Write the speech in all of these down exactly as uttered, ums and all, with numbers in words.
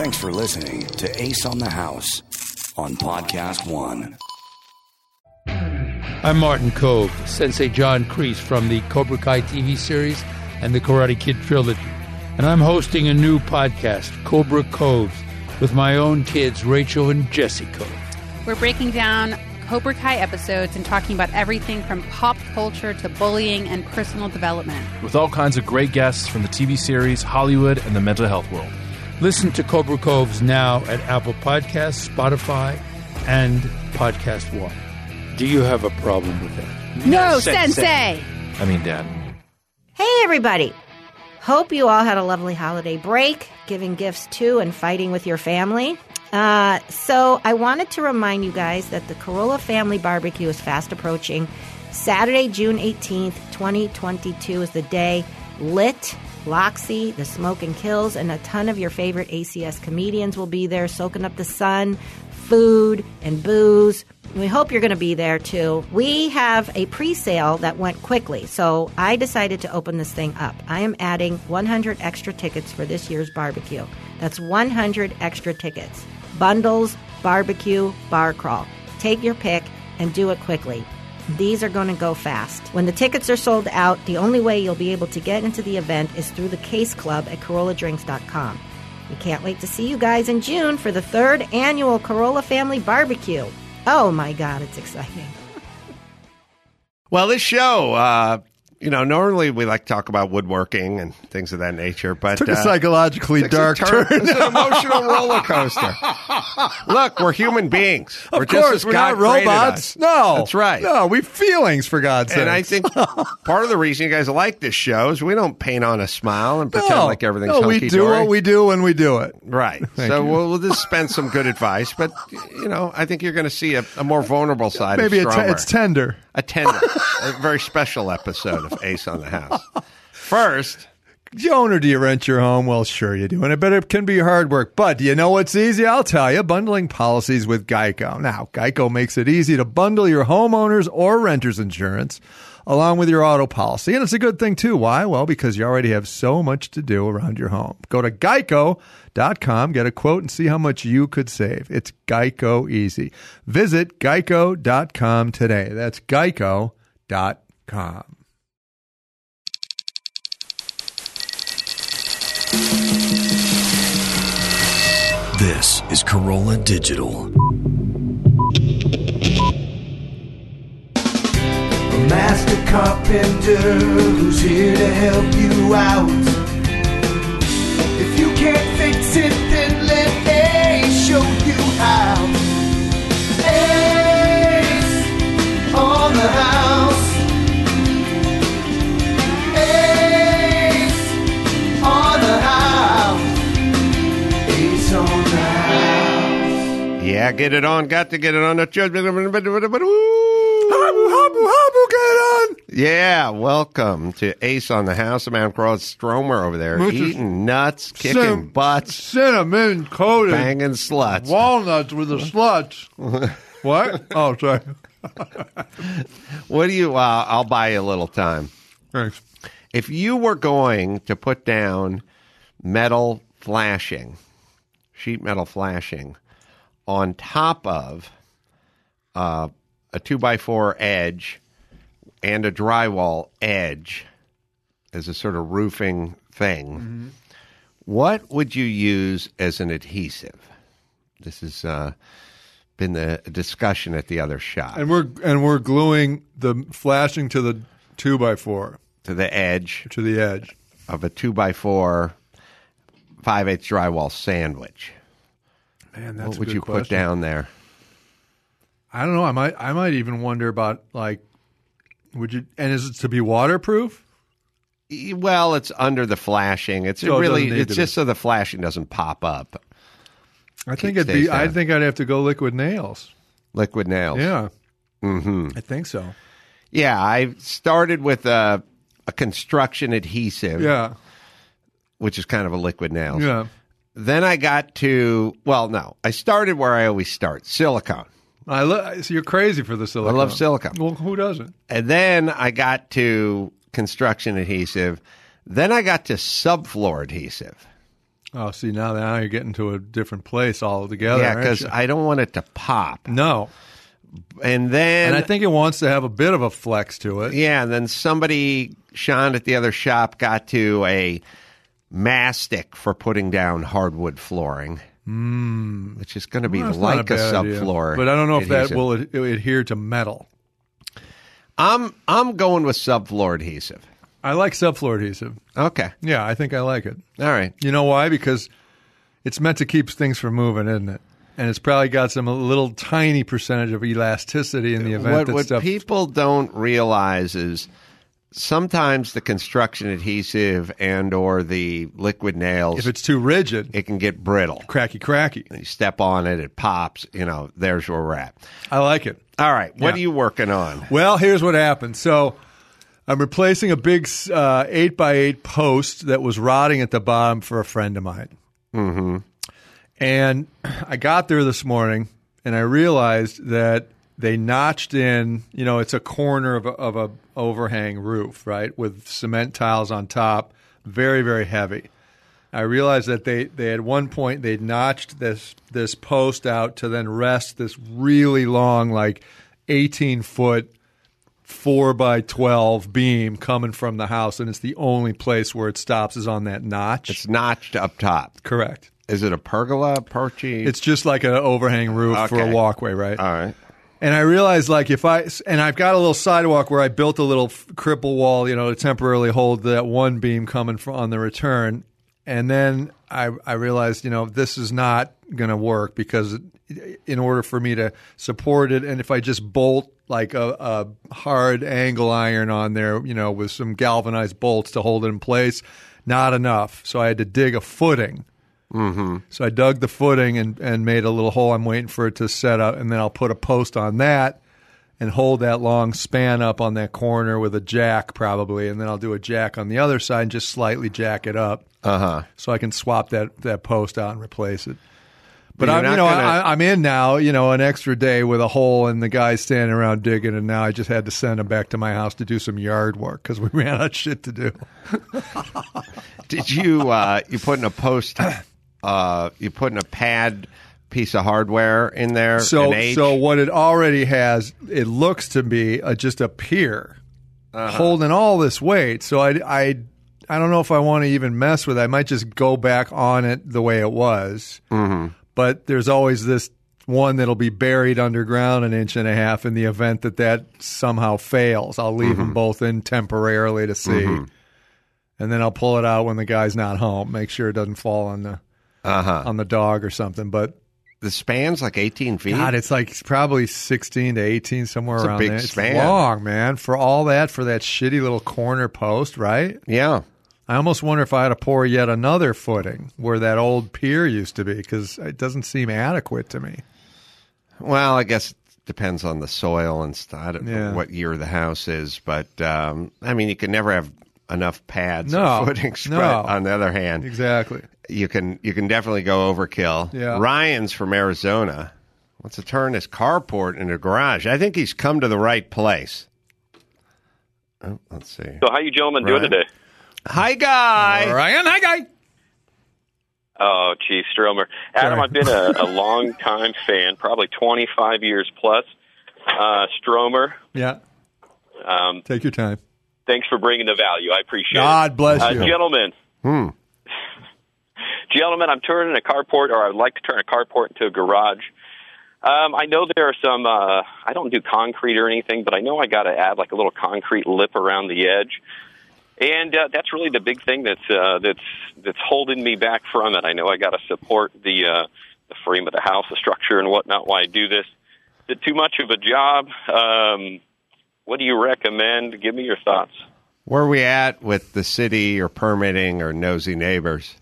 Thanks for listening to Ace on the House on Podcast One. I'm Martin Kove, Sensei John Kreese from the Cobra Kai T V series and the Karate Kid trilogy. And I'm hosting a new podcast, Cobra Coves, with my own kids, Rachel and Jesse Cove. We're breaking down Cobra Kai episodes and talking about everything from pop culture to bullying and personal development. With all kinds of great guests from the T V series, Hollywood, and the mental health world. Listen to Cobra Coves now at Apple Podcasts, Spotify, and Podcast One. Do you have a problem with that? No, Sensei! I mean, Dad. Hey, everybody. Hope you all had a lovely holiday break, giving gifts to and fighting with your family. Uh, so I wanted to remind you guys that the Carolla Family Barbecue is fast approaching. Saturday, June eighteenth, twenty twenty-two is the day. Lit, Loxy, The Smoke and Kills, and a ton of your favorite A C S comedians will be there, soaking up the sun, food, and booze. We hope you're going to be there, too. We have a pre-sale that went quickly, so I decided to open this thing up. I am adding one hundred extra tickets for this year's barbecue. That's one hundred extra tickets. Bundles, barbecue, bar crawl. Take your pick and do it quickly. These are going to go fast. When the tickets are sold out, the only way you'll be able to get into the event is through the Case Club at Carolla Drinks dot com. We can't wait to see you guys in June for the third annual Carolla Family Barbecue. Oh, my God, it's exciting. Well, this show, uh, you know, normally we like to talk about woodworking and things of that nature, but took a uh, psychologically dark turn. turn. It's an emotional roller coaster. Look, we're human beings. Of we're course, just as we're God not created robots. us. No, That's right. No, we feelings, for God's sake. And I think part of the reason you guys like this show is we don't paint on a smile and pretend no, like everything's no, hunky-dory. we do what we do when we do it. Right. Thank so you. we'll, we'll just spend some good advice, but you know, I think you're going to see a, a more vulnerable side Maybe of it's, Stromer. it's tender. A tender, a very special episode of Ace on the House. First, Do you own or do you rent your home? Well, sure you do, and I bet it can be hard work. But do you know what's easy? I'll tell you, bundling policies with Geico. Now, Geico makes it easy to bundle your homeowners or renters insurance along with your auto policy. And it's a good thing, too. Why? Well, because you already have so much to do around your home. Go to geico dot com, get a quote, and see how much you could save. It's Geico easy. Visit geico dot com today. That's geico dot com. This is Carolla Digital. A master carpenter who's here to help you out. If you can't fix it, then let Ace show you how. Ace on the house. Ace on the house. Ace on the house. yeah, get it on. Got to get it on. Habu, habu, habu, get it on. Yeah, welcome to Ace on the House. I'm Adam Carolla. Stromer over there, Mister eating nuts, kicking Cin- butts, Cinnamon coated. banging sluts. Walnuts with the sluts. What? Oh, sorry. What do you? Uh, I'll buy you a little time. Thanks. If you were going to put down metal flashing, sheet metal flashing, on top of uh, a two by four edge and a drywall edge as a sort of roofing thing, mm-hmm. what would you use as an adhesive? This has uh, been the discussion at the other shop. And we're and we're gluing the flashing to the two by four To the edge to the edge of a two by four five eighths drywall sandwich. Man, that's What a would good you question. put down there? I don't know. I might I might even wonder about, like, would you? And is it to be waterproof? E- Well, it's under the flashing. It's So it really doesn't need it's to just be. so the flashing doesn't pop up. I think Keep- it'd stays be. I down. think I'd have to go liquid nails. Liquid nails. Yeah, Mm-hmm. I think so. Yeah, I started with a, a construction adhesive, Yeah, which is kind of a liquid nails. yeah. Then I got to, well, no, I started where I always start, silicone. I lo- so you're crazy for the silicone. I love silicone. Well, who doesn't? And then I got to construction adhesive. Then I got to subfloor adhesive. Oh, see, now now you're getting to a different place altogether. Yeah, aren't because you? I don't want it to pop. No. And then And I think it wants to have a bit of a flex to it. yeah, and then somebody, Sean at the other shop, got to a mastic for putting down hardwood flooring, mm. which is going to be Well, that's like not a, a bad idea. subfloor. But I don't know if that adhesive. will ad- adhere to metal. I'm I'm going with subfloor adhesive. I like subfloor adhesive. Okay, Yeah, I think I like it. all right. You know why? Because it's meant to keep things from moving, isn't it? And it's probably got some a little tiny percentage of elasticity in the event What, that what stuff. people don't realize is sometimes the construction adhesive and or the liquid nails, if it's too rigid, it can get brittle. cracky, cracky. You step on it, it pops. You know, there's where we're at. I like it. All right, what Yeah. are you working on? Well, here's what happened. So I'm replacing a big uh, eight by eight post that was rotting at the bottom for a friend of mine. Mm-hmm. And I got there this morning, and I realized that they notched in, you know, it's a corner of a, of a overhang roof, right, with cement tiles on top, very, very heavy. I realized that they, they at one point they notched this this post out to then rest this really long, like eighteen foot, four by twelve beam coming from the house, and it's the only place where it stops is on that notch. It's notched up top. Correct. Is it a pergola, perchy? It's just like an overhang roof for a Okay. walkway, right? all right. And I realized, like, if I and I've got a little sidewalk where I built a little f- cripple wall, you know, to temporarily hold that one beam coming from on the return. And then I, I realized, you know, this is not going to work because in order for me to support it, and if I just bolt like a, a hard angle iron on there, you know, with some galvanized bolts to hold it in place, not enough. So I had to dig a footing. Mm-hmm. So I dug the footing and, and made a little hole. I'm waiting for it to set up, and then I'll put a post on that and hold that long span up on that corner with a jack probably, and then I'll do a jack on the other side and just slightly jack it up Uh-huh. so I can swap that, that post out and replace it. But But you're I'm, you not know, gonna- I, I'm in now, you know, an extra day with a hole and the guy's standing around digging, and now I just had to send him back to my house to do some yard work because we ran out of shit to do. Did you uh, you put in a post? Uh, you put in a pad piece of hardware in there. So, an H? so what it already has, it looks to be a, just a pier Uh-huh. holding all this weight. So I, I, I don't know if I want to even mess with it. I might just go back on it the way it was. Mm-hmm. But there's always this one that'll be buried underground an inch and a half in the event that that somehow fails. I'll leave Mm-hmm. them both in temporarily to see. And then I'll pull it out when the guy's not home. Make sure it doesn't fall on the uh-huh. on the dog or something. But The span's like eighteen feet. God, it's like probably sixteen to eighteen, somewhere It's a around big there. span. It's long, man. For all that, for that shitty little corner post, right? yeah. I almost wonder if I had to pour yet another footing where that old pier used to be, because it doesn't seem adequate to me. Well, I guess it depends on the soil and stuff. I don't know Yeah. what year the house is, but um, I mean, you can never have enough pads No. or footings. No. But on the other hand, Exactly. you can you can definitely go overkill. Yeah. Ryan's from Arizona wants to turn his carport into a garage. I think he's come to the right place. Oh, let's see. So how you gentlemen doing Ryan? today? Hi, guy. Ryan, hi, guy. Oh, Chief Stromer. Adam, Sorry. I've been a, a long-time fan, probably twenty-five years plus. Uh, Stromer, Yeah. um, Take your time. thanks for bringing the value. I appreciate God it. bless Uh, you. Gentlemen, Hmm. gentlemen, I'm turning a carport, or I would like to turn a carport into a garage. Um, I know there are some, uh, I don't do concrete or anything, but I know I got to add like a little concrete lip around the edge. And uh, that's really the big thing that's uh, that's that's holding me back from it. I know I got to support the uh, the frame of the house, the structure, and whatnot while I do this. Is it too much of a job? Um, what do you recommend? Give me your thoughts. Where are we at with the city or permitting or nosy neighbors?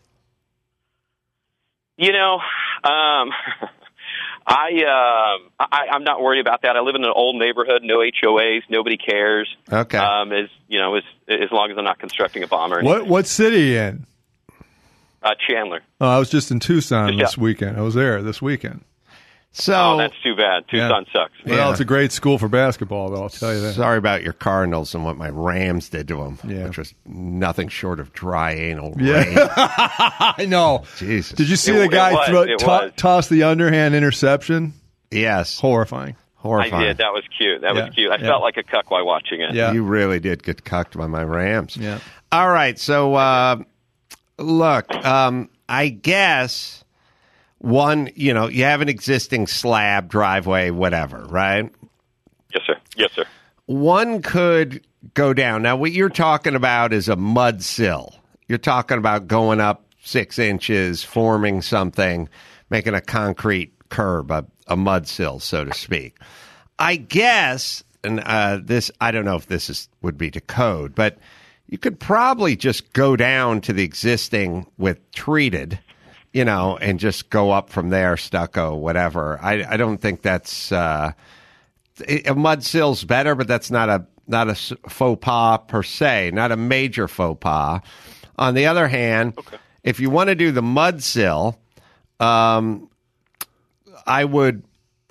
You know, um, I, uh, I I'm not worried about that. I live in an old neighborhood, no H O As, nobody cares. Okay. Um, as you know, as as long as I'm not constructing a bomb or anything. What what city are you in? Uh, Chandler. Oh, I was just in Tucson Just this out- weekend. I was there this weekend. So oh, that's too bad. Tucson yeah. sucks. Well, Yeah. it's a great school for basketball, though, I'll tell you that. Sorry about your Cardinals and what my Rams did to them, Yeah. which was nothing short of dry anal Yeah. rain. I know. Jesus. Did you see It- the it guy was, throw, it to- was. toss the underhand interception? Yes. Horrifying. Horrifying. I did. That was cute. That Yeah. was cute. I Yeah. felt like a cuck while watching it. Yeah. You really did get cucked by my Rams. Yeah. All right. So, uh, look, um, I guess one, you know, you have an existing slab, driveway, whatever, right? Yes, sir. Yes, sir. One could go down. Now, what you're talking about is a mud sill. You're talking about going up six inches, forming something, making a concrete curb, a, a mud sill, so to speak. I guess, and uh, this, I don't know if this is would be to code, but you could probably just go down to the existing with treated, you know, and just go up from there, stucco, whatever. I, I don't think that's uh, a mud sill's better, but that's not a not a s- faux pas per se, not a major faux pas. On the other hand, Okay. if you want to do the mud sill, um, I would.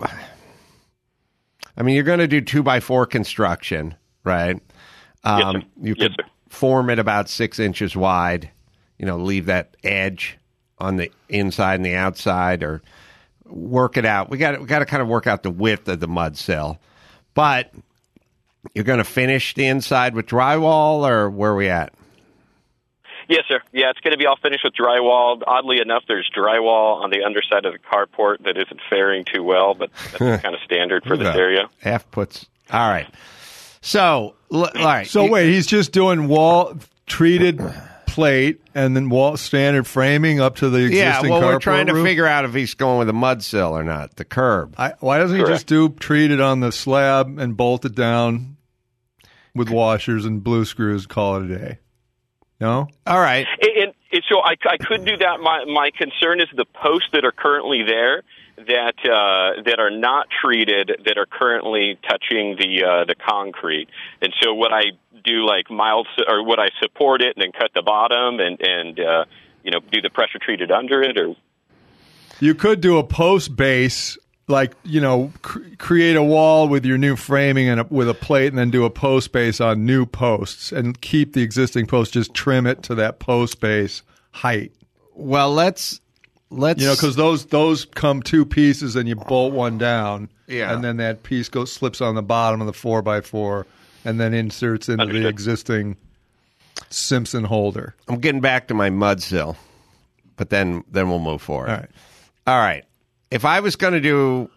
I mean, you're going to do two by four construction, right? Um, Yes, sir. You Yes, could sir. form it about six inches wide. You know, leave that edge on the inside and the outside, or work it out. We got we got to kind of work out the width of the mud sill, but you're going to finish the inside with drywall, or where are we at? Yes, sir. Yeah, it's going to be all finished with drywall. Oddly enough, there's drywall on the underside of the carport that isn't faring too well, but that's kind of standard for this Okay. area. Half puts. All right. So, l- all right. So You- wait, he's just doing wall treated plate and then wall standard framing up to the existing yeah. Well, we're carport trying to roof? figure out if he's going with a mud sill or not. The curb. I, why doesn't he Correct. just do treat it on the slab and bolt it down with washers and blue screws? Call it a day. No. All right. And, and, and so I, I could do that. My my concern is the posts that are currently there that uh, that are not treated, that are currently touching the uh, the concrete. And so what I do, like mild, or would I support it and then cut the bottom and and uh, you know, do the pressure treated under it, or You could do a post base, like, you know, cr- create a wall with your new framing and a, with a plate, and then do a post base on new posts and keep the existing post, just trim it to that post base height. Well, let's let's You know, because those those come two pieces, and you bolt one down, Yeah. and then that piece goes slips on the bottom of the four by four, and then inserts into the Understood. existing Simpson holder. I'm getting back to my mud sill, but then then we'll move forward. All right. All right. If I was going to do,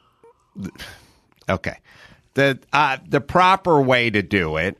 okay, the uh, the proper way to do it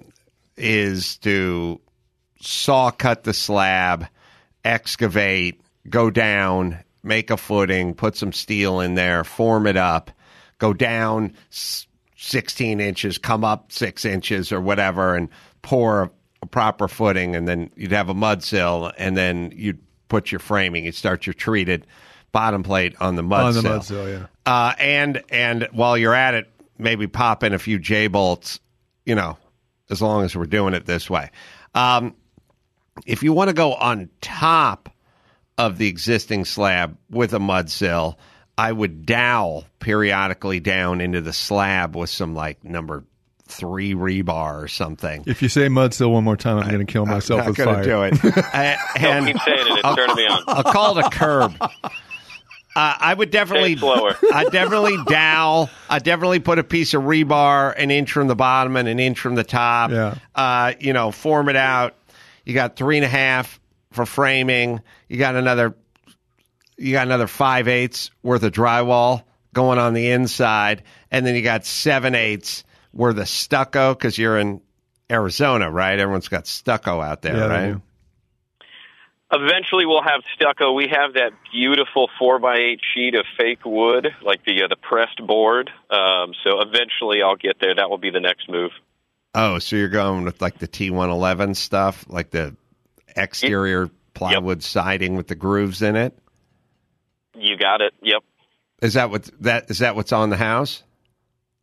is to saw cut the slab, excavate, go down, make a footing, put some steel in there, form it up, go down s- sixteen inches, come up six inches or whatever, and pour a, a proper footing, and then you'd have a mud sill, and then you'd put your framing, you'd start your treated bottom plate on the mud On the sill. mud sill, yeah. Uh, and and while you're at it, maybe pop in a few J bolts, you know, as long as we're doing it this way. Um, if you want to go on top of the existing slab with a mud sill, I would dowel periodically down into the slab with some like number three rebar or something. If you say mud sill one more time, I'm going to kill myself I'm with not fire. going to do it. I- don't and keep saying it. It's turning me on. I'll call it a curb. Uh, I would definitely, Say it slower. I definitely dowel. I definitely put a piece of rebar an inch from the bottom and an inch from the top. Yeah. Uh, you know, form it out. You got three and a half for framing. You got another. You got another five eighths worth of drywall going on the inside, and then you got seven eighths worth of stucco because you're in Arizona, right? Everyone's got stucco out there, Yeah, they right? do. Eventually, we'll have stucco. We have that beautiful four by eight sheet of fake wood, like the uh, the pressed board. Um, so eventually, I'll get there. That will be the next move. Oh, so you're going with like the T one eleven stuff, like the exterior plywood siding with the grooves in it? You got it. Yep. Is that what that is that what's on the house?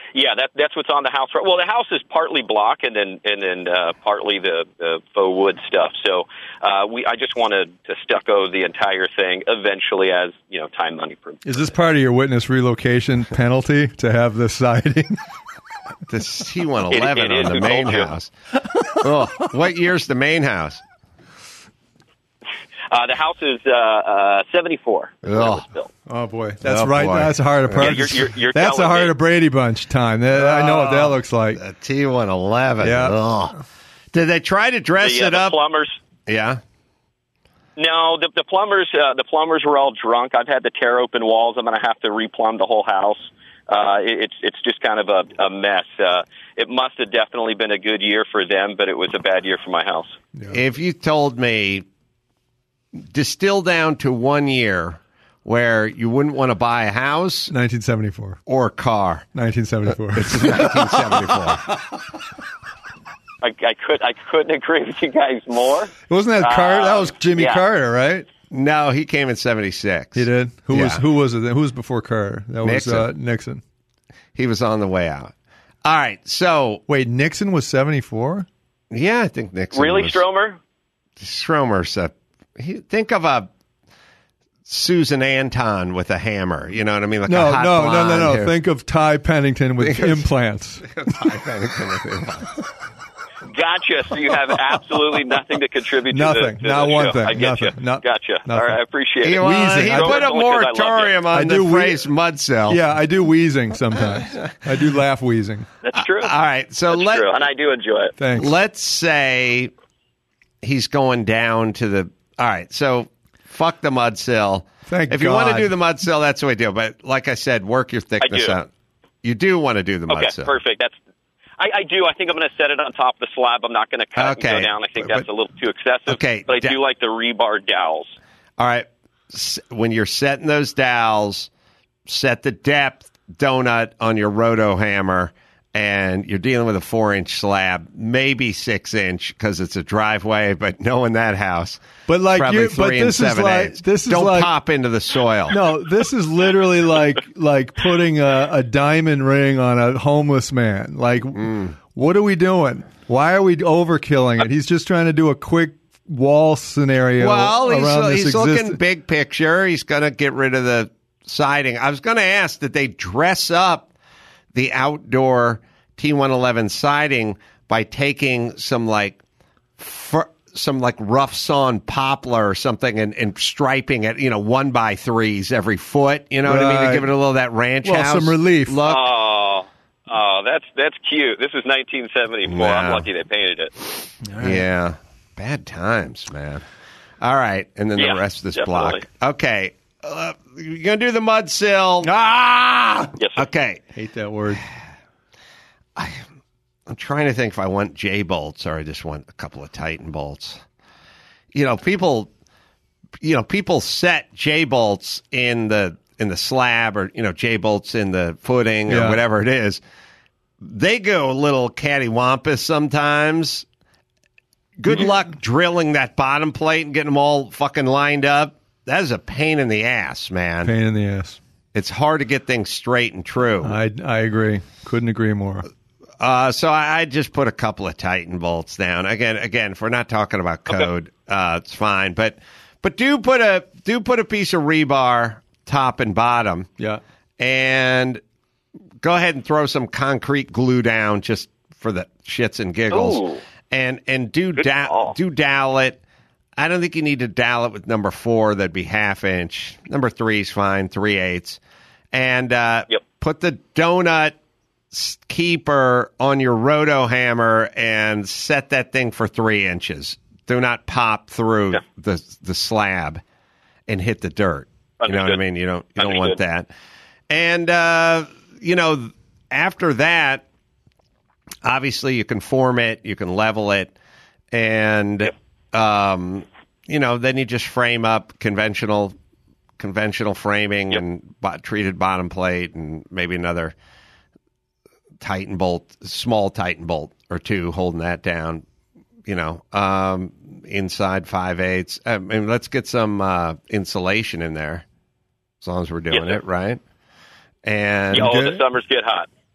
Yeah, that that's what's on the house. Well, the house is partly block and then and then uh, partly the, the faux wood stuff. So uh, we I just wanted to stucco the entire thing eventually, as you know, time, money permits. Is this part of your witness relocation penalty to have the siding? The T one eleven It- it on is the main told you. house. Oh, what year's the main house? Uh, the house is uh, uh, seventy-four. When it was Oh. built. Oh boy, that's Oh, right. boy. That's a heart of Yeah, you're- you're- you're That's a telling heart me. of Brady Bunch time. That- I know what that looks like. A T one eleven. Yeah. Oh. Did they try to dress The, uh, it the up? plumbers. Yeah. No, the, the plumbers. Uh, the plumbers were all drunk. I've had to tear open walls. I'm going to have to replumb the whole house. Uh, it, it's it's just kind of a, a mess. Uh, it must have definitely been a good year for them, but it was a bad year for my house. If you told me, distill down to one year where you wouldn't want to buy a house nineteen seventy-four or a car. nineteen seventy-four It's nineteen seventy-four. I, I could I couldn't agree with you guys more. Wasn't that Carter? That was Jimmy yeah. Carter, right? No, he came in seventy-six. He did. Who Yeah. was who was it? Who was before Carter? That was Nixon. Uh, Nixon. He was on the way out. All right, so Wait, Nixon was seventy-four. yeah, I think Nixon. Really, was, Stromer? Stromer's a. He, think of a Susan Anton with a hammer. You know what I mean? Like No, a hot no, no, no, blonde no. who- Think of Ty Pennington with Think of- implants. Ty Pennington with implants. Gotcha. So you have absolutely nothing to contribute to Nothing. the, to Not the one show. thing. I get Nothing. you. No- gotcha. nothing. All right, I appreciate He, it. well, Wheezing. he I put a Only 'cause I love you. moratorium I on the do whe- phrase mud cell. Yeah, I do wheezing sometimes. I do laugh wheezing. That's true. All right, so That's let, true, and I do enjoy it. Thanks. let's say he's going down to the. All right, so fuck the mud sill. Thank if you want to God. do the mud sill, that's the way to do it. But like I said, work your thickness do. out. You do want to do the mud Okay, sill. perfect. That's. I, I do. I think I'm going to set it on top of the slab. I'm not going to cut Okay. and go down. I think But- that's a little too excessive. Okay, But I da- do like the rebar dowels. All right, S- when you're setting those dowels, set the depth donut on your roto hammer, and you're dealing with a four-inch slab, maybe six-inch because it's a driveway. But knowing that house, But like probably you, three but and this is seven like eighths. this is Don't like pop into the soil. no, this is literally like like putting a, a diamond ring on a homeless man. Like, Mm. what are we doing? Why are we overkilling it? He's just trying to do a quick wall scenario. Well, he's, around this he's looking existing- big picture. He's going to get rid of the siding. I was going to ask, did they dress up the outdoor T one eleven siding by taking some like fir- some like rough sawn poplar or something and, and striping it, you know, one by threes every foot. You know what I mean? To Right. give it a little of that ranch Well, house some relief. look. Oh, oh, that's that's cute. This is nineteen seventy-four. Wow. I'm lucky they painted it. Yeah. Bad times, man. All right. And then Yeah, the rest of this definitely. block. Okay. Uh, you're going to do the mud sill. Ah! Yes, sir. Okay. Hate that word. I'm trying to think if I want J bolts or I just want a couple of Titan bolts. You know, people, you know, people set J bolts in the in the slab or you know J bolts in the footing or Yeah. whatever it is. They go a little cattywampus sometimes. Good luck drilling that bottom plate and getting them all fucking lined up. That is a pain in the ass, man. Pain in the ass. It's hard to get things straight and true. I I agree. Couldn't agree more. Uh, so I, I just put a couple of Titan bolts down. Again, again, if we're not talking about code, uh, it's fine. But but do put a do put a piece of rebar top and bottom, Yeah. and go ahead and throw some concrete glue down just for the shits and giggles, Ooh. and and do Good da- call. do dowel it. I don't think you need to dowel it with number four. That'd be half inch. Number three is fine, three eighths, and uh, Yep. put the donut s- keeper on your roto hammer and set that thing for three inches. Do not pop through Yeah. the the slab and hit the dirt. You know what I Understood. mean? You don't you don't want Understood. that. And uh, you know, after that, obviously you can form it, you can level it, and Yep. um, you know, then you just frame up conventional conventional framing Yep. and bo- treated bottom plate and maybe another Titan bolt, small Titan bolt or two holding that down, you know, um, inside five eighths. I mean, let's get some uh, insulation in there as long as we're doing Yes, sir. it, right? And Yeah, oh, Good. the summers get hot.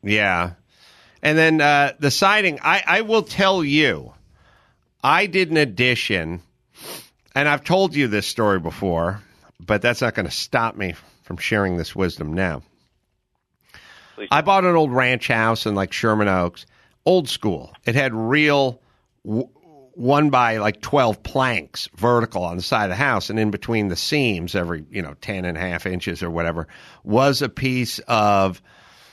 Yeah. And then uh, the siding, I, I will tell you, I did an addition, and I've told you this story before, but that's not going to stop me from sharing this wisdom now. Please. I bought an old ranch house in like Sherman Oaks, old school. It had real w- one by like twelve planks vertical on the side of the house, and in between the seams, every, you know, ten and a half inches or whatever, was a piece of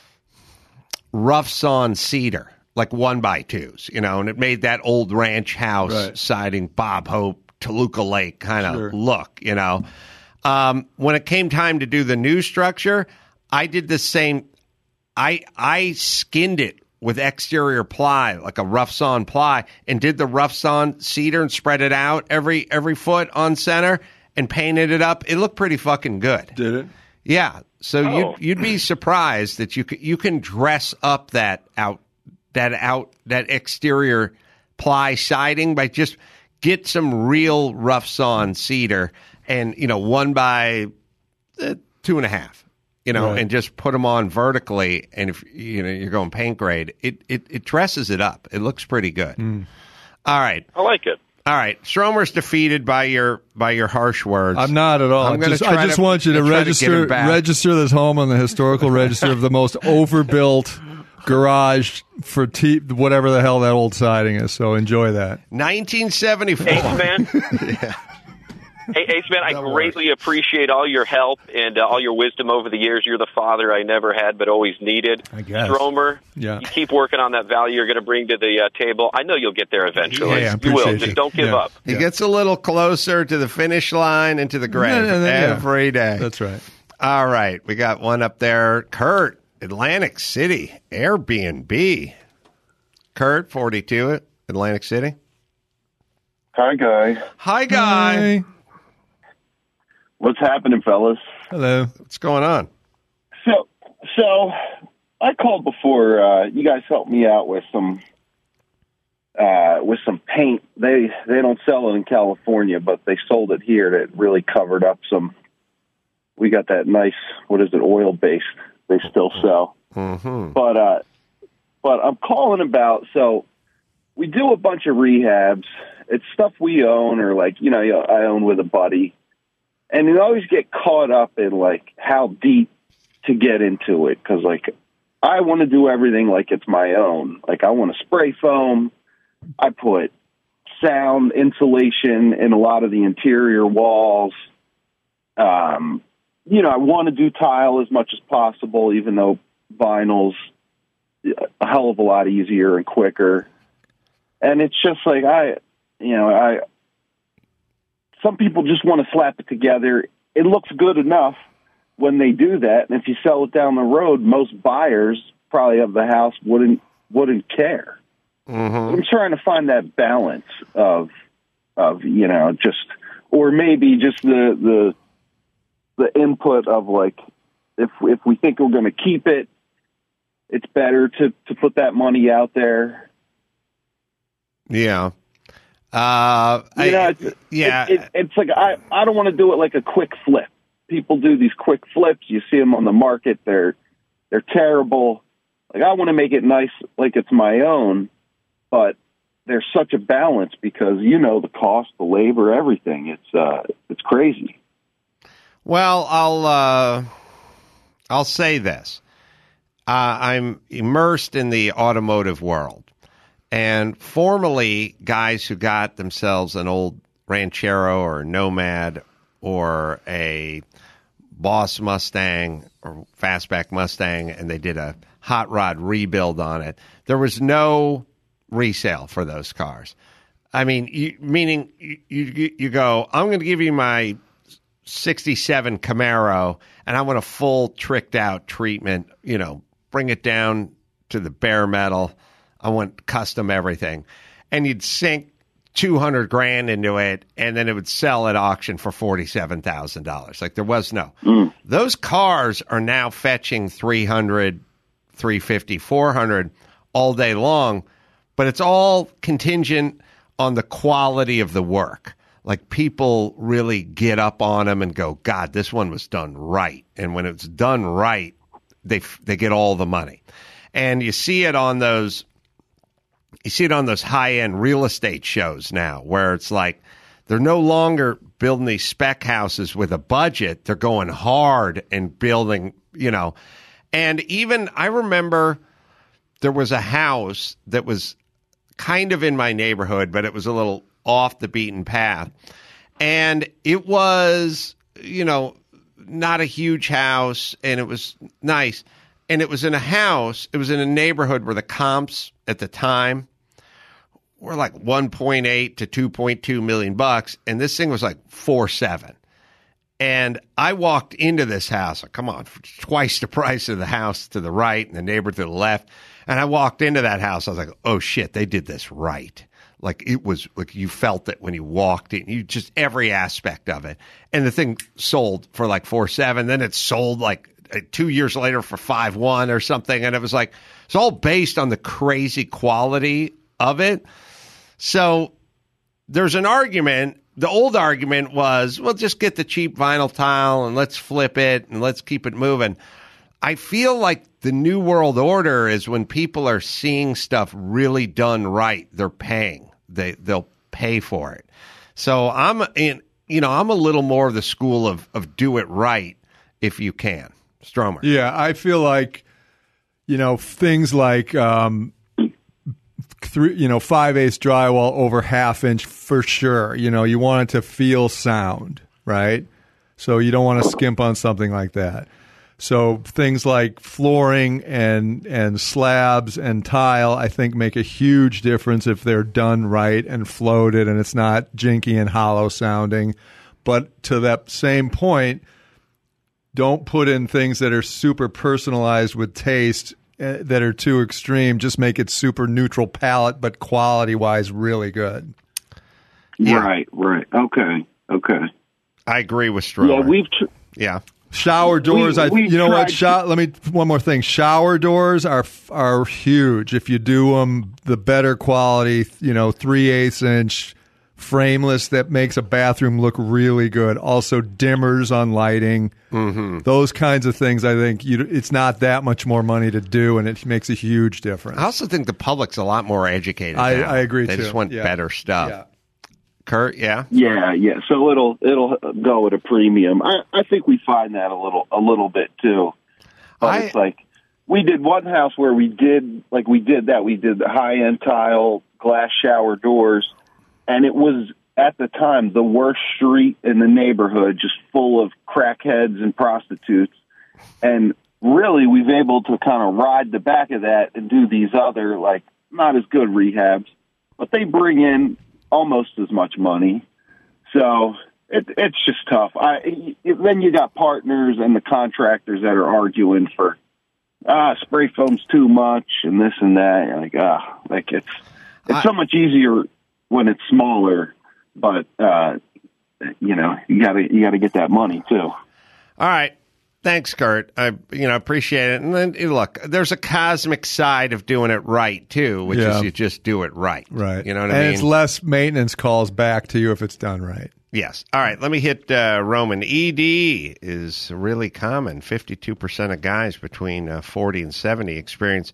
rough sawn cedar, like one by twos, you know, and it made that old ranch house Right. siding Bob Hope, Toluca Lake kind of Sure. look, you know. Um, when it came time to do the new structure, I did the same. I I skinned it with exterior ply, like a rough sawn ply, and did the rough sawn cedar and spread it out every every foot on center and painted it up. It looked pretty fucking good. Did it? Yeah. So Oh. you'd you'd be surprised that you can, you can dress up that out that out that exterior ply siding by just get some real rough sawn cedar and, you know, one by uh, two and a half. You know, Right. and just put them on vertically, and if you know you're going paint grade, it it, it dresses it up. It looks pretty good. Mm. All right, I like it. all right. Stromer's defeated by your by your harsh words. I'm not at all. I'm I gonna just, try I just to- want you to try to get register him back. register this home on the historical register of the most overbuilt garage for t- whatever the hell that old siding is. So enjoy that. nineteen seventy-four. Ace Man. Yeah. Hey, Ace Man, I greatly appreciate all your help and uh, all your wisdom over the years. You're the father I never had but always needed. I guess. Stromer, Yeah. you keep working on that value you're going to bring to the uh, table. I know you'll get there eventually. Yeah, I you will. appreciate Just you. don't give Yeah. up. He gets a little closer to the finish line and to the grave Yeah, yeah, yeah. every day. That's right. All right, we got one up there. Kurt, Atlantic City, Airbnb. Kurt, forty-two, Atlantic City. Hi, Guy. Hi, guy. Hi. What's happening, fellas? Hello. What's going on? So, so I called before. Uh, you guys helped me out with some uh, with some paint. They they don't sell it in California, but they sold it here that really covered up some. We got that nice. What is it? Oil based. They still sell. Mm-hmm. But uh, but I'm calling about. So we do a bunch of rehabs. It's stuff we own, or like you know, I own with a buddy. And you always get caught up in, like, how deep to get into it. Because, like, I want to do everything like it's my own. Like, I want to spray foam. I put sound insulation in a lot of the interior walls. Um, you know, I want to do tile as much as possible, even though vinyl's a hell of a lot easier and quicker. And it's just like, I, you know, I... Some people just want to slap it together. It looks good enough when they do that, and if you sell it down the road, most buyers probably of the house wouldn't wouldn't care. Mm-hmm. I'm trying to find that balance of of you know just or maybe just the the the input of like if if we think we're going to keep it, it's better to to put that money out there. Yeah. Uh, You know, I, it's, yeah. it, it, it's like I, I don't want to do it like a quick flip. People do these quick flips. You see them on the market. They're they're terrible. Like I want to make it nice, like it's my own, but there's such a balance because you know the cost, the labor, everything. It's uh, it's crazy. Well, I'll uh, I'll say this. Uh, I'm immersed in the automotive world. And formerly, guys who got themselves an old Ranchero or Nomad or a Boss Mustang or Fastback Mustang, and they did a hot rod rebuild on it, there was no resale for those cars. I mean, you, meaning you, you, you go, I'm going to give you my sixty-seven Camaro, and I want a full tricked out treatment, you know, bring it down to the bare metal. I want custom everything. And you'd sink two hundred grand into it, and then it would sell at auction for forty-seven thousand dollars. Like there was no. Mm. Those cars are now fetching three hundred, three fifty, four hundred all day long, but it's all contingent on the quality of the work. Like people really get up on them and go, God, this one was done right. And when it's done right, they they get all the money. And you see it on those you see it on those high-end real estate shows now where it's like they're no longer building these spec houses with a budget. They're going hard and building, you know. And even I remember there was a house that was kind of in my neighborhood, but it was a little off the beaten path. And it was, you know, not a huge house, and it was nice. And it was in a house, it was in a neighborhood where the comps at the time were like one point eight to two point two million bucks, and this thing was like four point seven. And I walked into this house, like, come on, twice the price of the house to the right and the neighbor to the left. And I walked into that house, I was like, oh shit, they did this right. Like it was like you felt it when you walked in, you just every aspect of it. And the thing sold for like four point seven, then it sold like two years later for five point one or something. And it was like, it's all based on the crazy quality of it. So there's an argument. The old argument was, well, just get the cheap vinyl tile and let's flip it and let's keep it moving. I feel like the new world order is when people are seeing stuff really done right, they're paying. They, they'll pay for it. So I'm in, you know, I'm a little more of the school of, of do it right if you can. Stromer. Yeah, I feel like, you know, things like, um, three, you know, five-eighths drywall over half inch for sure. You know, you want it to feel sound, right? So you don't want to skimp on something like that. So things like flooring and and slabs and tile, I think, make a huge difference if they're done right and floated and it's not jinky and hollow sounding. But to that same point, don't put in things that are super personalized with taste uh, that are too extreme. Just make it super neutral palette, but quality-wise really good. Yeah. Right, right. Okay, okay. I agree with Stromer. Yeah, we've... Tr- yeah. Shower doors, we, I you know what? To- Shower, let me one more thing. Shower doors are are huge. If you do them the better quality, you know, three eighths inch frameless that makes a bathroom look really good. Also, dimmers on lighting, mm-hmm. those kinds of things. I think you, it's not that much more money to do, and it makes a huge difference. I also think the public's a lot more educated. I, now. I agree. They too. just want yeah. better stuff. Yeah. Kurt, yeah, yeah, yeah. So it'll it'll go at a premium. I, I think we find that a little a little bit too. But I, it's like we did one house where we did like we did that. We did the high end tile glass shower doors, and it was at the time the worst street in the neighborhood, just full of crackheads and prostitutes. And really, we've been able to kind of ride the back of that and do these other like not as good rehabs, but they bring in almost as much money. So it, it's just tough. I it, then you got partners and the contractors that are arguing for ah spray foam's too much and this and that. You're like ah, like it's it's I, so much easier when it's smaller, but uh, you know you gotta you gotta get that money too. All right. Thanks, Kurt. I you know appreciate it. And then look, there's a cosmic side of doing it right too, which yeah. is you just do it right. Right. You know what and I mean? And it's less maintenance calls back to you if it's done right. Yes. All right. Let me hit uh, Roman. E D is really common. fifty-two percent of guys between uh, forty and seventy experience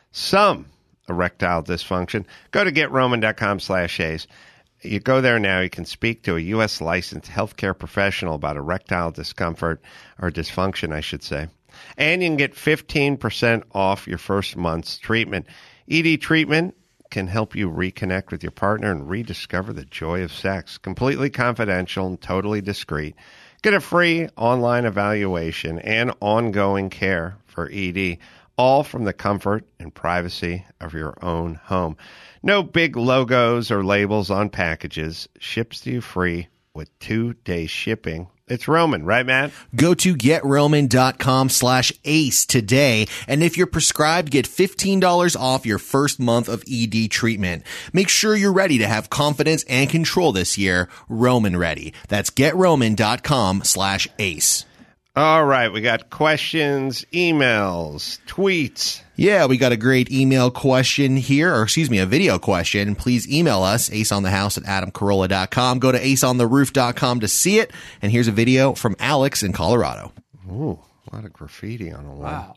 some erectile dysfunction. Go to getroman.com slash Ace. You go there now, you can speak to a U S licensed healthcare professional about erectile discomfort, or dysfunction, I should say. And you can get fifteen percent off your first month's treatment. E D treatment can help you reconnect with your partner and rediscover the joy of sex. Completely confidential and totally discreet. Get a free online evaluation and ongoing care for E D, all from the comfort and privacy of your own home. No big logos or labels on packages. Ships to you free with two-day shipping. It's Roman, right, Matt? Go to getroman.com slash ace today, and if you're prescribed, get fifteen dollars off your first month of E D treatment. Make sure you're ready to have confidence and control this year. Roman ready. That's getroman.com slash ace. All right, we got questions, emails, tweets. Yeah, we got a great email question here, or excuse me, a video question. Please email us, aceonthehouse at adam carolla dot com. Go to ace on the roof dot com to see it. And here's a video from Alex in Colorado. Ooh, a lot of graffiti on the wall. Wow.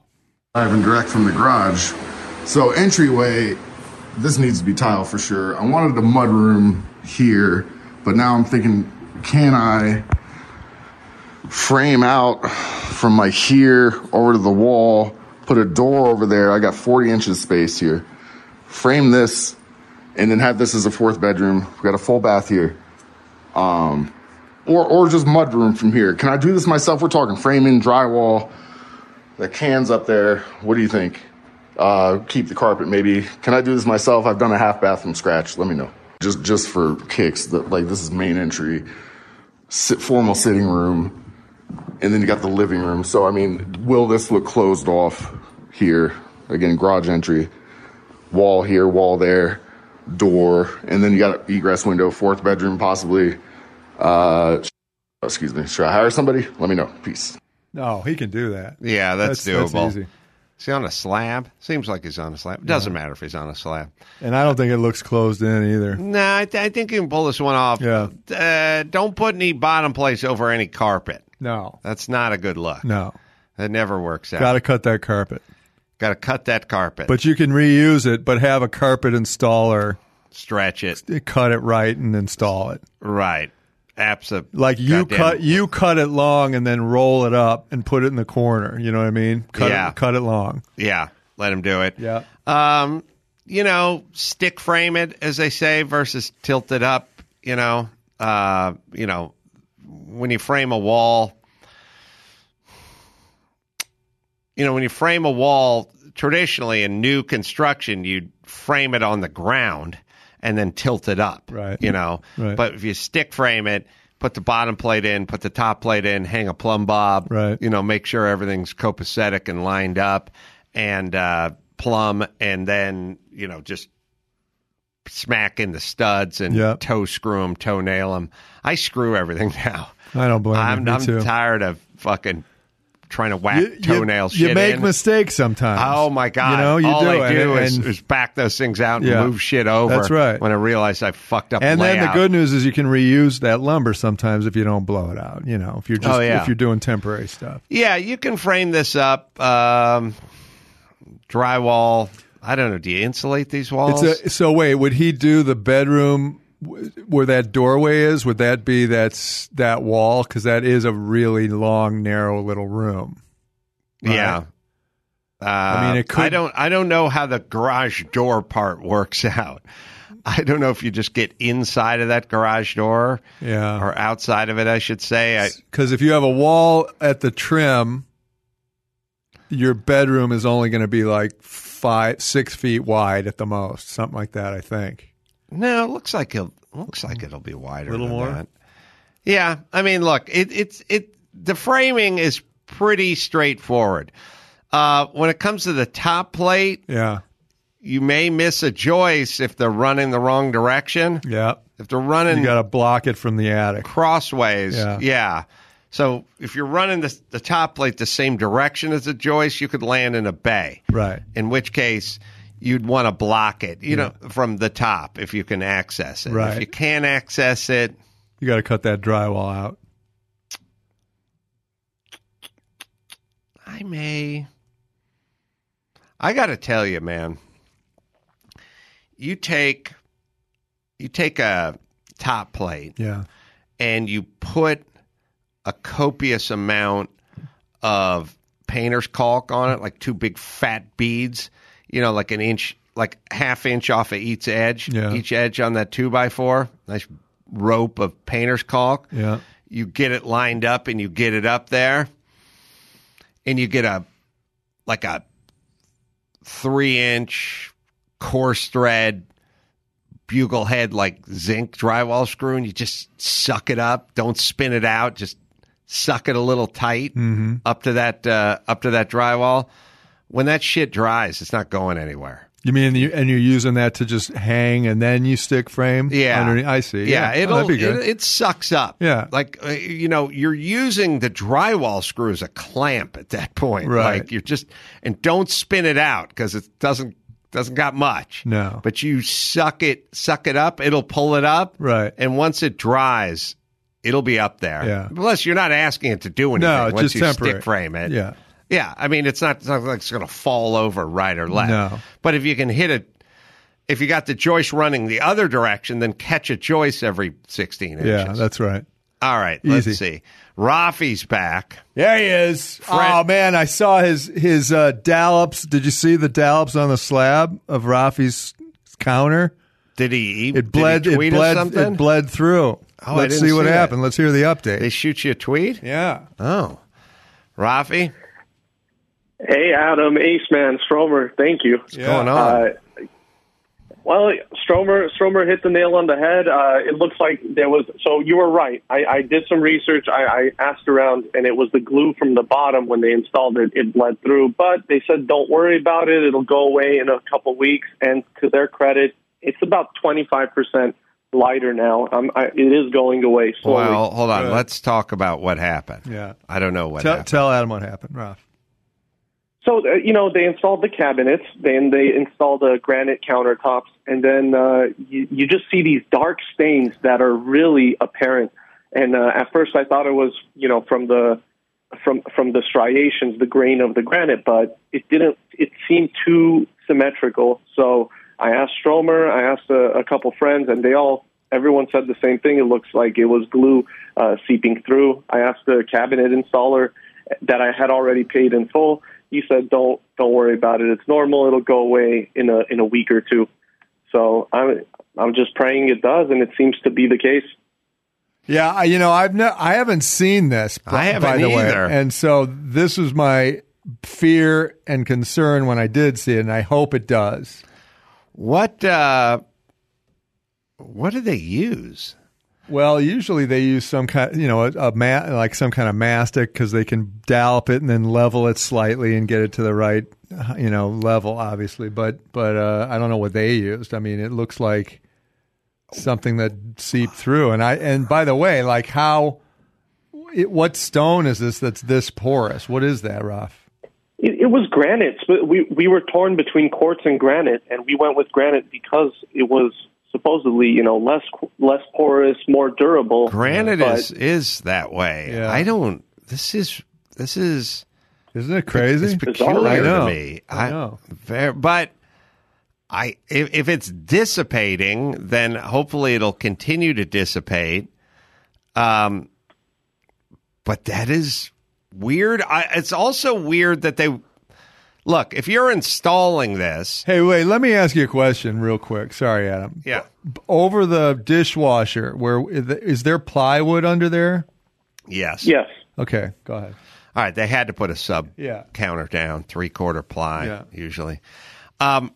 Driving direct from the garage. So entryway, this needs to be tile for sure. I wanted a mud room here, but now I'm thinking, can I frame out from like here over to the wall, put a door over there. I got forty inches space here. Frame this and then have this as a fourth bedroom. We got a full bath here. Um, or, or just mud room from here. Can I do this myself? We're talking framing, drywall, the cans up there. What do you think? Uh, keep the carpet maybe. Can I do this myself? I've done a half bath from scratch. Let me know. Just just for kicks, the, like this is main entry, sit, formal sitting room, and then you got the living room. So, I mean, will this look closed off here? Again, garage entry, wall here, wall there, door, and then you got an egress window, fourth bedroom possibly. Uh, excuse me. Should I hire somebody? Let me know. Peace. No, he can do that. Yeah, that's, that's doable. That's easy. Is he on a slab? Seems like he's on a slab. It doesn't matter if he's on a slab. And I don't think it looks closed in either. Nah, I, th- I think you can pull this one off. Yeah. Uh, don't put any bottom plates over any carpet. No. That's not a good look. No. That never works out. Got to cut that carpet. Got to cut that carpet. But you can reuse it, but have a carpet installer. Stretch it. Cut it right and install it. Right. Absolutely. Like you Goddamn. cut you cut it long and then roll it up and put it in the corner. You know what I mean? Cut Yeah. it, cut it long. Yeah. Let him do it. Yeah. Um, you know, stick frame it, as they say, versus tilt it up. You know, uh, you know, when you frame a wall, you know, when you frame a wall, traditionally in new construction, you'd frame it on the ground and then tilt it up. Right. You know, Right. but if you stick frame it, put the bottom plate in, put the top plate in, hang a plumb bob. Right. You know, make sure everything's copacetic and lined up. And uh, plumb, and then, you know, just smack in the studs and Yep. toe screw them, toe nail them. I screw everything now. I don't blame I'm, you. Me I'm too. tired of fucking trying to whack You- you- toenail you shit make in. mistakes sometimes. Oh, my God. You know, you All do. I do and, is, and, is back those things out and Yeah. move shit over. That's right. When I realize I fucked up and then the layout. good news is you can reuse that lumber sometimes if you don't blow it out. You know, if you're just Oh, yeah. if you're doing temporary stuff. Yeah, you can frame this up. Um, drywall. I don't know. Do you insulate these walls? It's a, so wait, would he do the bedroom w- where that doorway is? Would that be that's that wall? Because that is a really long, narrow little room. Right? Yeah. Uh, I mean, it could- I don't. I don't know how the garage door part works out. I don't know if you just get inside of that garage door, Yeah. or outside of it. I should say. I, Because if you have a wall at the trim, your bedroom is only going to be like five, six feet wide at the most, something like that. I think. no, it looks like it'll. Looks like it'll be wider. Little than more? that. Yeah, I mean, look, it, it's it. The framing is pretty straightforward. Uh, when it comes to the top plate, Yeah. you may miss a joist if they're running the wrong direction. Yeah. If they're running You got to block it from the attic. crossways, Yeah. yeah. So if you're running the, the top plate the same direction as the joist, you could land in a bay. Right. In which case, you'd want to block it, you know, from the top if you can access it. Right. If you can't access it, You got to cut that drywall out. I may. I got to tell you, man. You take, you take a top plate. Yeah. And you put a copious amount of painter's caulk on it, like two big fat beads, you know, like an inch, like half inch off of each edge, Yeah. each edge on that two by four, nice rope of painter's caulk. Yeah. You get it lined up and you get it up there, and you get a, like a three inch coarse thread bugle head, like zinc drywall screw, and you just suck it up. Don't spin it out. Just suck it a little tight Mm-hmm. up to that uh, up to that drywall. When that shit dries, it's not going anywhere. You mean you, and you're using that to just hang and then you stick frame? Yeah, Underneath? I see. Yeah, Oh, it'll that'd be good. It, it sucks up. Yeah. like uh, you know, you're using the drywall screw as a clamp at that point. Right. Like you're just and don't spin it out because it doesn't doesn't got much. No. But you suck it suck it up. It'll pull it up. Right. And once it dries, it'll be up there. Yeah. Plus, you're not asking it to do anything No, it's once just you temporary. stick frame it. Yeah. Yeah, I mean, it's not, it's not like it's going to fall over right or left. No. But if you can hit it, if you got the joist running the other direction, then catch a joist every sixteen inches. Yeah, that's right. All right, Easy. let's see. Rafi's back. There he is. Fred- Oh, man, I saw his his uh, dollops. Did you see the dollops on the slab of Rafi's counter? Did he? It bled. Did he tweet it bled. us something? It bled through. Oh, I Let's didn't see what see that. happened. Let's hear the update. They shoot you a tweet? Yeah. Oh, Rafi. Hey, Adam, Ace Man, Stromer, thank you. What's going on? Uh, well, Stromer, Stromer hit the nail on the head. Uh, it looks like there was, so you were right. I, I did some research. I, I asked around, and it was the glue from the bottom when they installed it. It bled through, but they said, don't worry about it. It'll go away in a couple weeks. And to their credit, it's about twenty-five percent lighter now. Um, I, it is going away slowly. Well, hold on. Good. Let's talk about what happened. Yeah. I don't know what Tell, happened. tell Adam what happened, Raf. So, uh, you know, they installed the cabinets, then they installed the granite countertops, and then uh, you, you just see these dark stains that are really apparent. And uh, at first I thought it was, you know, from the from from the striations, the grain of the granite, but it didn't, it seemed too symmetrical. So I asked Stromer, I asked a, a couple friends, and they all, everyone said the same thing. It looks like it was glue uh, seeping through. I asked the cabinet installer that I had already paid in full. He said, "Don't don't worry about it. It's normal. It'll go away in a in a week or two." So I'm I'm just praying it does, and it seems to be the case. Yeah, I- you know, I've ne- I haven't seen this. b- I haven't by the either. way, and so this was my fear and concern when I did see it, and I hope it does. What uh, what do they use? Well, usually they use some kind, you know, a, a ma- like some kind of mastic because they can dollop it and then level it slightly and get it to the right, uh, you know, level. Obviously, but but uh, I don't know what they used. I mean, it looks like something that seeped through. And I and by the way, like how, it, what stone is this that's this porous? What is that, Raf? It, it was granite. But we we were torn between quartz and granite, and we went with granite because it was supposedly, you know, less less porous, more durable. Granite but, is is that way. Yeah. I don't. This is this is. Isn't it crazy? It's peculiar I know. to me. I know. Very, but I if, if it's dissipating, then hopefully it'll continue to dissipate. Um, but that is weird. I, it's also weird that they look. If you're installing this, Hey, wait, let me ask you a question real quick. Sorry, Adam. yeah, Over the dishwasher, where is there plywood under there? yes, yes. Okay, go ahead. All right, they had to put a sub Yeah. counter down, three quarter ply Yeah. usually. Um,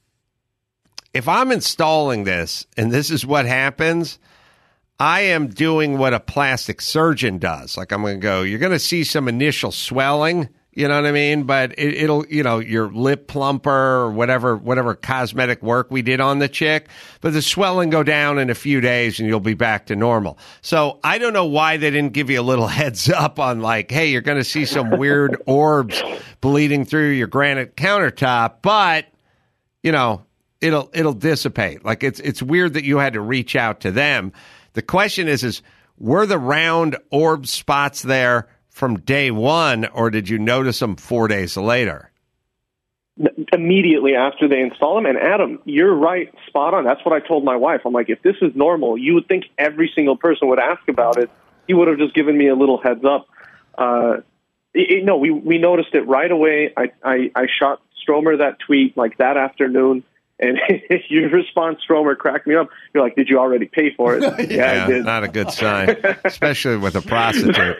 if I'm installing this and this is what happens, I am doing what a plastic surgeon does. Like I'm going to go, you're going to see some initial swelling, you know what I mean? But it, it'll, you know, your lip plumper or whatever, whatever cosmetic work we did on the chick. But the swelling go down in a few days and you'll be back to normal. So I don't know why they didn't give you a little heads up on like, hey, you're going to see some weird orbs bleeding through your granite countertop, but you know, it'll it'll dissipate. Like it's it's weird that you had to reach out to them. The question is, is were the round orb spots there from day one, or did you notice them four days later? Immediately after they install them. And Adam, you're right, spot on. That's what I told my wife. I'm like, if this is normal, you would think every single person would ask about it. He would have just given me a little heads up. Uh, it, it, no, we we noticed it right away. I, I, I shot Stromer that tweet like that afternoon. And your response, Stromer, cracked me up. You're like, did you already pay for it? Yeah, Yeah, I did. not a good sign, especially with a prostitute.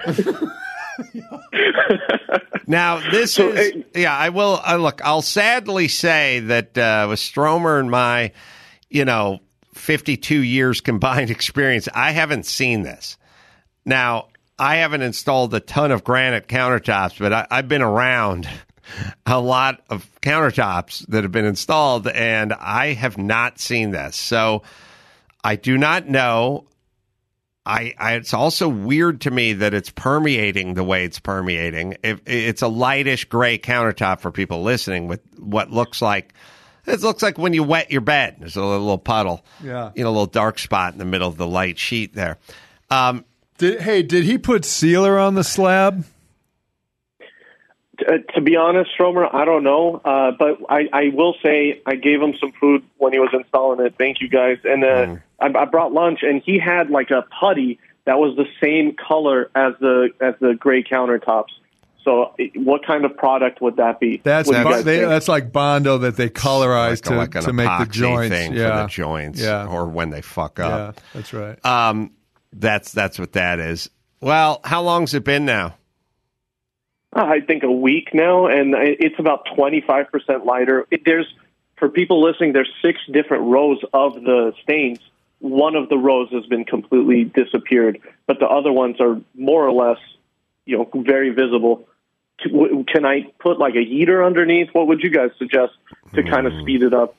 Now, this is, yeah, I will, uh, look, I'll sadly say that uh, with Stromer and my, you know, fifty-two years combined experience, I haven't seen this. Now, I haven't installed a ton of granite countertops, but I, I've been around a lot of countertops that have been installed, and I have not seen this. So I do not know. I, I it's also weird to me that it's permeating the way it's permeating. If it's a lightish gray countertop for people listening with what looks like, it looks like when you wet your bed. There's a little puddle, Yeah. you know, a little dark spot in the middle of the light sheet there. Um, Did, hey, did he put sealer on the slab? Uh, to be honest, Stromer, I don't know. Uh, but I, I will say I gave him some food when he was installing it. Thank you, guys. And uh, mm. I, I brought lunch, and he had like a putty that was the same color as the as the gray countertops. So what kind of product would that be? That's that, they, that's like Bondo that they colorize like, to, like to make the joints. Thing yeah. for the joints yeah. or when they fuck up. Yeah, that's right. Um, that's that's what that is. Well, how long's it been now? I think a week now, and it's about twenty-five percent lighter. There's, for people listening, there's six different rows of the stains. One of the rows has been completely disappeared, but the other ones are more or less, you know, very visible. Can I put like a heater underneath? What would you guys suggest to kind of speed it up?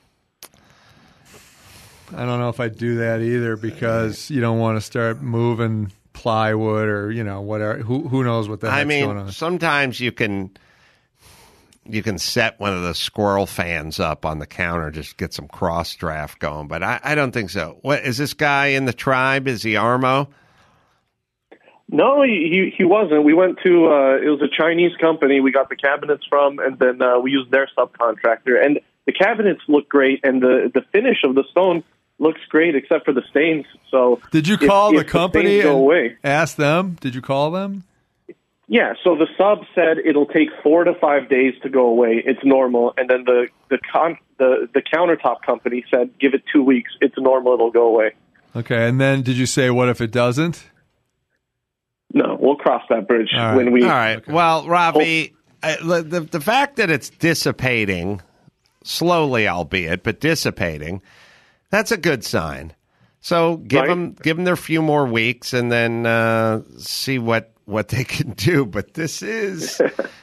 I don't know if I'd do that either, because you don't want to start moving plywood or, you know, whatever. Who who knows what the heck's I mean, going on? Sometimes you can you can set one of the squirrel fans up on the counter, just get some cross draft going. But I, I don't think so. What is this guy in the tribe? Is he Armo? No, he he wasn't. We went to uh, it was a Chinese company we got the cabinets from, and then uh, we used their subcontractor. And the cabinets look great, and the the finish of the stone looks great, except for the stains. So did you call if, the if company the go and away. ask them? Did you call them? Yeah. So the sub said it'll take four to five days to go away. It's normal, and then the the con, the the countertop company said give it two weeks. It's normal. It'll go away. Okay. And then did you say what if it doesn't? No, we'll cross that bridge All right. when we. All right. Okay. Well, Rafi, uh, the the fact that it's dissipating slowly, albeit, but dissipating, that's a good sign. So give Right. them give them their few more weeks, and then uh, see what, what they can do. But this is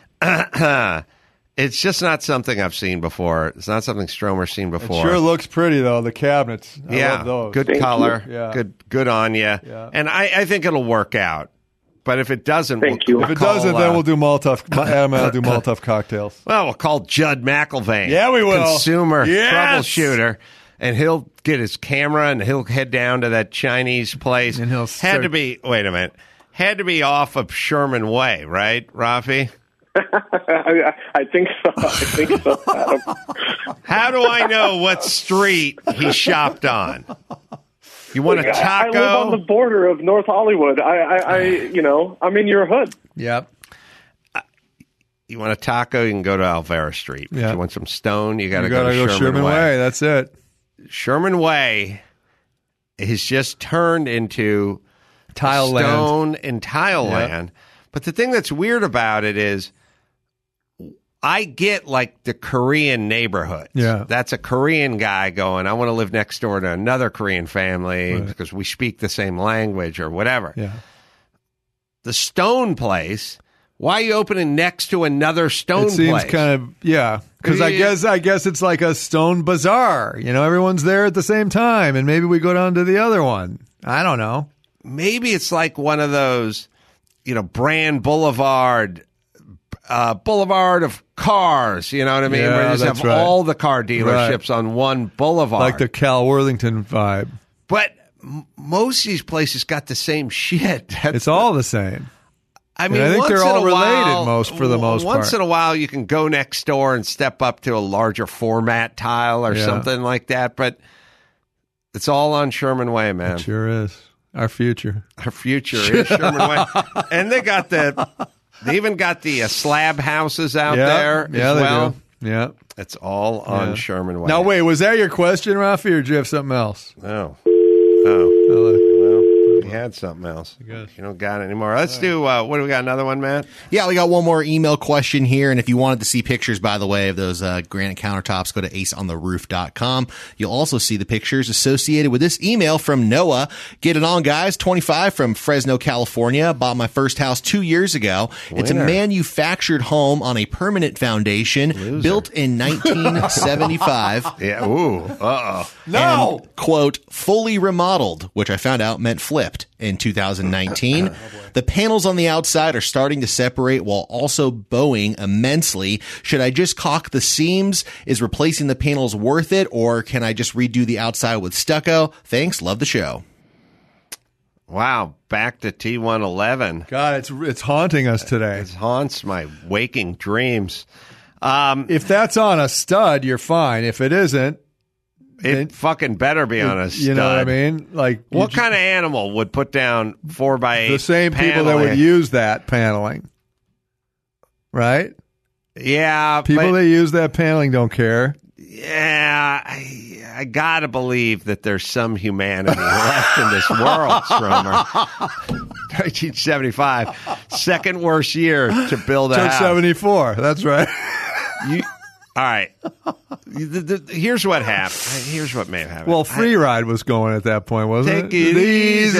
it's just not something I've seen before. It's not something Stromer's seen before. It sure looks pretty though. The cabinets. I yeah, love those. good Thank color. you. Yeah. Good good on you. Yeah. And I, I think it'll work out. But if it doesn't, Thank we'll, you. we'll If it call, doesn't, uh, then we'll do Molotov. Adam and I'll do Molotov cocktails. Well, we'll call Judd McIlvaine. Yeah, we will. Consumer Yes! troubleshooter. And he'll get his camera and he'll head down to that Chinese place. And he'll Had start- to be, wait a minute, had to be off of Sherman Way, right, Rafi? I, I think so. I think so. Adam. How do I know what street he shopped on? You want a I taco? live on the border of North Hollywood. I, I, I you know, I'm in your hood. Yep. You want a taco? You can go to Alvera Street. Yeah. If you want some stone, you got to You go gotta to go Sherman, Sherman Way. Way. That's it. Sherman Way has just turned into Tile land. stone and tile Yeah. land. But the thing that's weird about it is I get like the Korean neighborhood. Yeah. That's a Korean guy going, I want to live next door to another Korean family Right. because we speak the same language or whatever. Yeah. The stone place, why are you opening next to another stone It seems place? kind of yeah, because I Yeah. guess I guess it's like a stone bazaar. You know, everyone's there at the same time, and maybe we go down to the other one. I don't know. Maybe it's like one of those, you know, Brand Boulevard, uh, Boulevard of cars. You know what I mean? Yeah, Where you just that's have right. all the car dealerships on one boulevard. Like the Cal Worthington vibe. But m- most of these places got the same shit. That's It's all the same. I mean, And I think once they're in all a related while- most- for the most Once part. in a while, you can go next door and step up to a larger format tile or Yeah. something like that. But it's all on Sherman Way, man. It sure is. Our future. Our future is Sherman Way, and they got the. They even got the uh, slab houses out Yeah. there Yeah, as they well. do. Yeah. It's all on Yeah. Sherman Way. Now, wait, was that your question, Rafi, or did you have something else? No. Oh. Hello. Well, we had something else. You don't got it anymore. Let's do, uh, what do we got? Another one, Matt? Yeah, we got one more email question here. And if you wanted to see pictures, by the way, of those uh, granite countertops, go to ace on the roof dot com. You'll also see the pictures associated with this email from Noah. Get it on, guys. twenty-five from Fresno, California. Bought my first house two years ago. It's a Winner. manufactured home on a permanent foundation built in nineteen seventy-five. Yeah. Ooh. Uh-oh. No! And, quote, fully remodeled, which I found out meant flipped in two thousand nineteen. The panels on the outside are starting to separate while also bowing immensely. Should I just caulk the seams? Is replacing the panels worth it, or can I just redo the outside with stucco? Thanks. Love the show. Wow, back to T one eleven. God, it's it's haunting us today. It haunts my waking dreams. Um, if that's on a stud, you're fine. If it isn't, it then, fucking better be on a stud. You know what I mean? Like, what kind of animal would put down four by eight? The same paneling? people that would use that paneling, right? Yeah, people but, that use that paneling don't care. Yeah, I, I gotta believe that there's some humanity left in this world, Stromer. nineteen seventy-five, second worst year to build a Took house. seventy-four. That's right. You, all right. The, the, here's what happened. Here's what may have happened. Well, Free Ride was going at that point, wasn't Take it? it easy.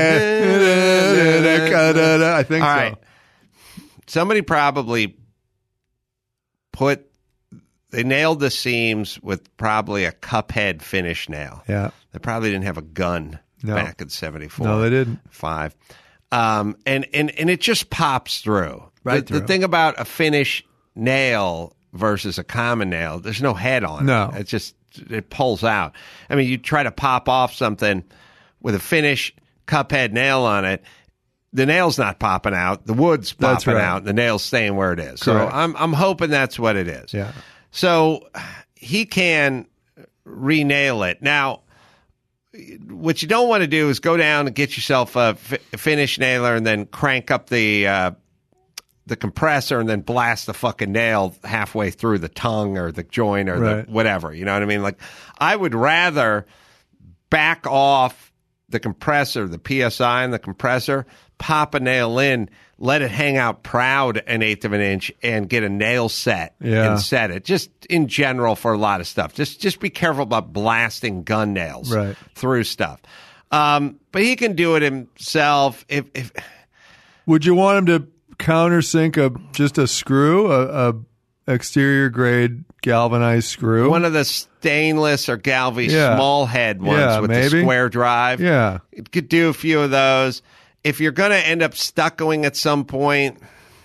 I think all so. Right. Somebody probably put. They nailed the seams with probably a cuphead finish nail. Yeah. They probably didn't have a gun no. back in seventy-four. No, they didn't. Five. Um, and, and, and it just pops through. Right the, through. The thing about a finish nail versus a common nail, there's no head on no. it. It just it pulls out. I mean, you try to pop off something with a finish cuphead nail on it, the nail's not popping out. The wood's popping That's right. out. The nail's staying where it is. Correct. So I'm I'm hoping that's what it is. Yeah. So he can re-nail it. Now, what you don't want to do is go down and get yourself a, f- a finish nailer and then crank up the uh, the compressor and then blast the fucking nail halfway through the tongue or the joint or Right. the whatever. You know what I mean? Like, I would rather back off the compressor, the P S I in the compressor, pop a nail in, let it hang out proud an eighth of an inch, and get a nail set Yeah. and set it. Just in general for a lot of stuff. Just just be careful about blasting gun nails Right. through stuff. Um, but he can do it himself. If, if Would you want him to countersink a just a screw, a, a exterior grade galvanized screw? one of the stainless or Galvy Yeah. small head ones Yeah, with maybe. the square drive. Yeah. It could do a few of those. If you're going to end up stuccoing at some point,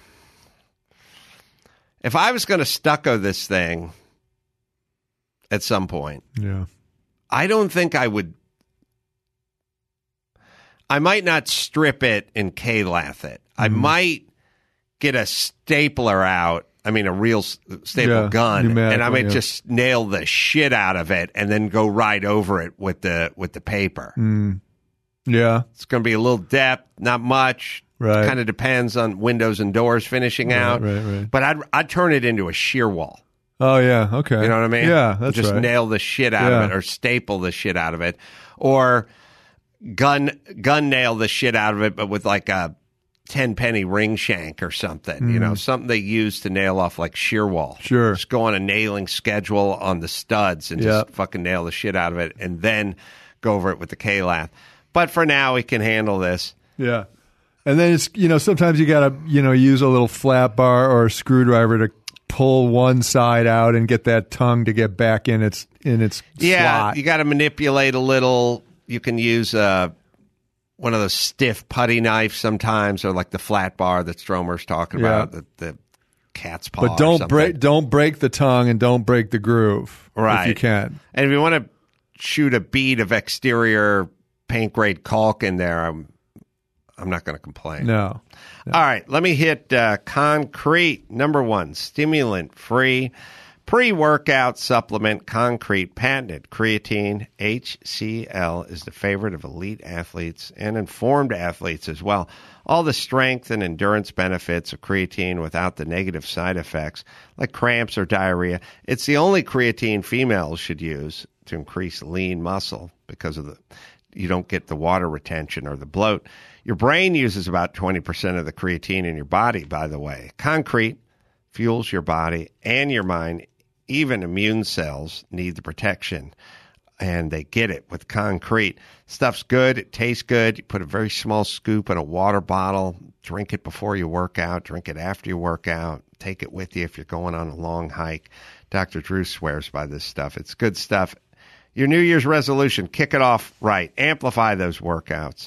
if I was going to stucco this thing at some point, Yeah. I don't think I would. I might not strip it and K-lath it. I Mm-hmm. might get a stapler out. I mean, a real s- staple Yeah, gun, pneumatic and I one, might yeah. just nail the shit out of it and then go right over it with the with the paper. Mm. Yeah. It's going to be a little depth, not much. Right. Kind of depends on windows and doors finishing Right, out. right, right. But I'd I'd turn it into a shear wall. Oh, yeah. Okay. You know what I mean? Yeah, that's Just right. nail the shit out Yeah. of it, or staple the shit out of it, or gun gun nail the shit out of it, but with like a ten penny ring shank or something. You know, something they use to nail off like shear wall. Mm. Sure. Just go on a nailing schedule on the studs and Yep. just fucking nail the shit out of it, and then go over it with the K-lath. But for now, we can handle this. Yeah. And then it's, you know, sometimes you got to, you know, use a little flat bar or a screwdriver to pull one side out and get that tongue to get back in its in its Yeah, slot. you got to manipulate a little. You can use uh, one of those stiff putty knives sometimes, or like the flat bar that Stromer's talking Yeah. about, the, the cat's paw. But or don't something. break don't break the tongue and don't break the groove right if you can. And if you want to shoot a bead of exterior paint grade caulk in there, I'm I'm not going to complain. No. All right, let me hit uh, Concrete. Number one, stimulant free pre-workout supplement. Concrete, patented creatine. H C L is the favorite of elite athletes and informed athletes as well. All the strength and endurance benefits of creatine without the negative side effects like cramps or diarrhea. It's the only creatine females should use to increase lean muscle because of the you don't get the water retention or the bloat. Your brain uses about twenty percent of the creatine in your body, by the way. Concrete fuels your body and your mind. Even immune cells need the protection, and they get it with Concrete. Stuff's good. It tastes good. You put a very small scoop in a water bottle. Drink it before you work out. Drink it after you work out. Take it with you if you're going on a long hike. Doctor Drew swears by this stuff. It's good stuff. Your New Year's resolution, kick it off right. Amplify those workouts.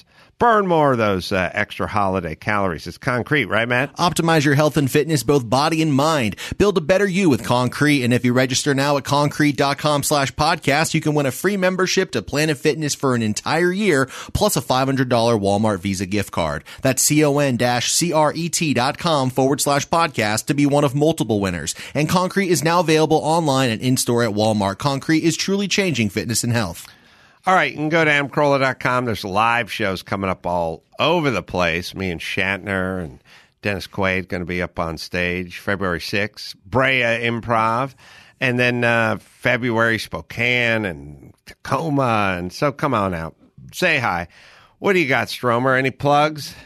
burn more of those uh, extra holiday calories. It's Concrete, right, Matt? Optimize your health and fitness, both body and mind. Build a better you with Concrete. And if you register now at concrete.com slash podcast, you can win a free membership to Planet Fitness for an entire year, plus a five hundred dollars Walmart Visa gift card. That's con-cret.com forward slash podcast to be one of multiple winners. And Concrete is now available online and in-store at Walmart. Concrete is truly changing fitness and health. All right, you can go to m carolla dot com. There's live shows coming up all over the place. Me and Shatner and Dennis Quaid going to be up on stage February sixth. Brea Improv. And then uh, February, Spokane and Tacoma. And so come on out. Say hi. What do you got, Stromer? Any plugs?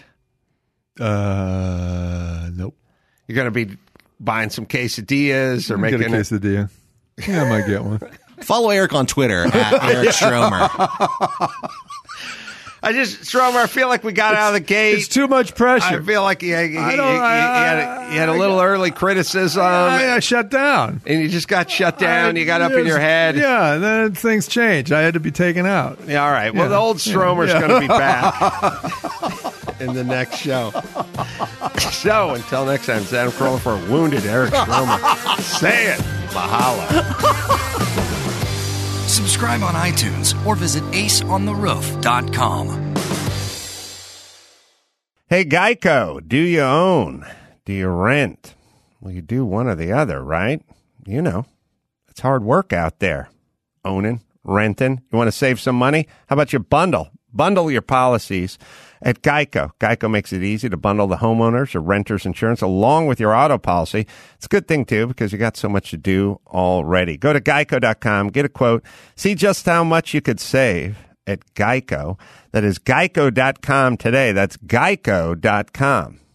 Uh, nope. You're going to be buying some quesadillas or I'll making get a quesadilla. Yeah, I might get one. Follow Eric on Twitter at Eric Stromer. I just, Stromer, I feel like we got it's, out of the gate. It's too much pressure. I feel like you, you, you, you, I you, don't, I, had, a, you had a little I, early criticism. I, I shut down. And you just got shut down. I, you got up in your head. Yeah, and then things changed. I had to be taken out. Yeah, all right. Well, yeah. the old Stromer's yeah. going to be back in the next show. So, until next time, it's Adam Carolla for Wounded Eric Stromer. Say it. Mahalo. Subscribe on iTunes or visit ace on the roof dot com. Hey, Geico, do you own? Do you rent? Well, you do one or the other, right? You know, it's hard work out there. Owning, renting. You want to save some money? How about you bundle? Bundle your policies at Geico. Geico makes it easy to bundle the homeowners or renters insurance along with your auto policy. It's a good thing, too, because you got so much to do already. Go to geico dot com, get a quote, see just how much you could save at Geico. That is geico dot com today. That's geico dot com.